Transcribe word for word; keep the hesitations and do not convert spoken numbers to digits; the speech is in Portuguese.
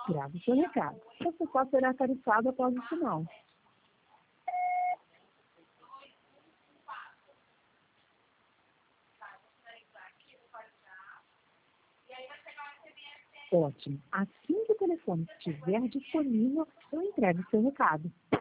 Grave seu recado. Você só será tarifado após o sinal. Ótimo. Assim que o telefone estiver disponível, eu entrego seu recado.